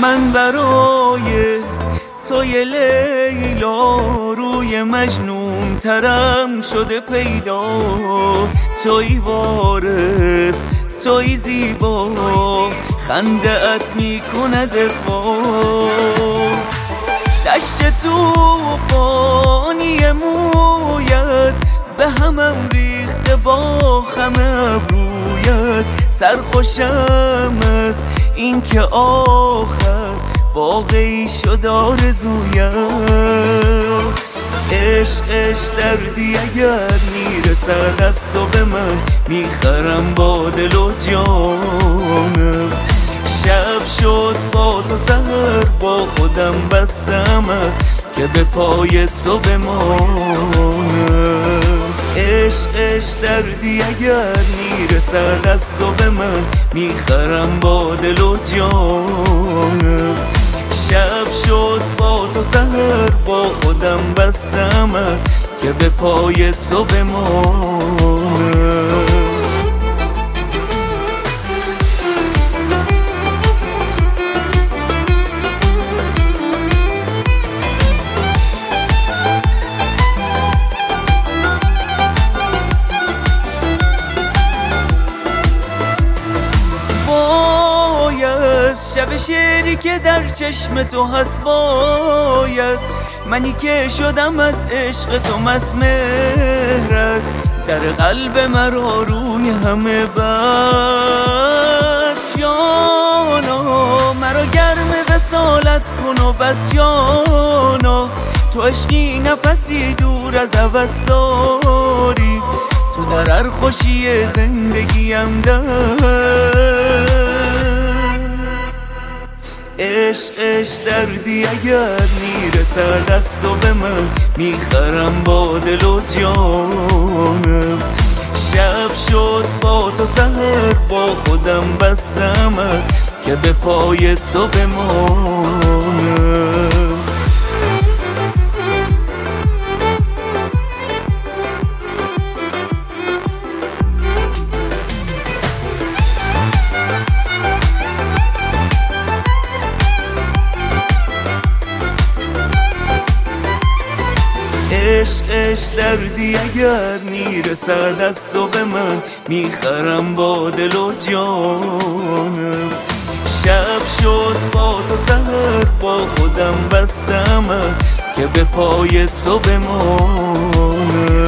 من برای توی لیلا روی مجنون ترم شده پیدا. توی وارث توی زیبا خنده ات میکنه دفاع. دشت توفانی مویت به همم ریخته با خم ابرویت. سرخوشم از این که آخر واقعی شد آرزویت. عشق دردی اگر میرسد از تو به من میخرم با دل و جانم. شب شد با تو سحر با خودم بستم که به پای تو بمانم. عشق دردی اگر میرسد از تو به من میخرم با دل و جانم. شب شد با تو سحر با خودم بستم که به پای تو بمانم. شب شعری که در چشم تو هست باید منی که شدم از عشق تو مسمرت. در قلب مرا روی همه بد جانا. مرا گرم وصالت کن و بس جانا. تو عشقی نفسی دور از هوس داری. تو در هر خوشی زندگیم دست. عشق دردی اگر میرسد از تو به من میخرم با دل و جانم. شب شد با تو سحر با خودم بستم که به پای تو بمانم. عشق دردی اگر میرسد از تو به من میخرم با دل و جانم. شب شد با تو سحر با خودم بستم که به پای تو بمانم.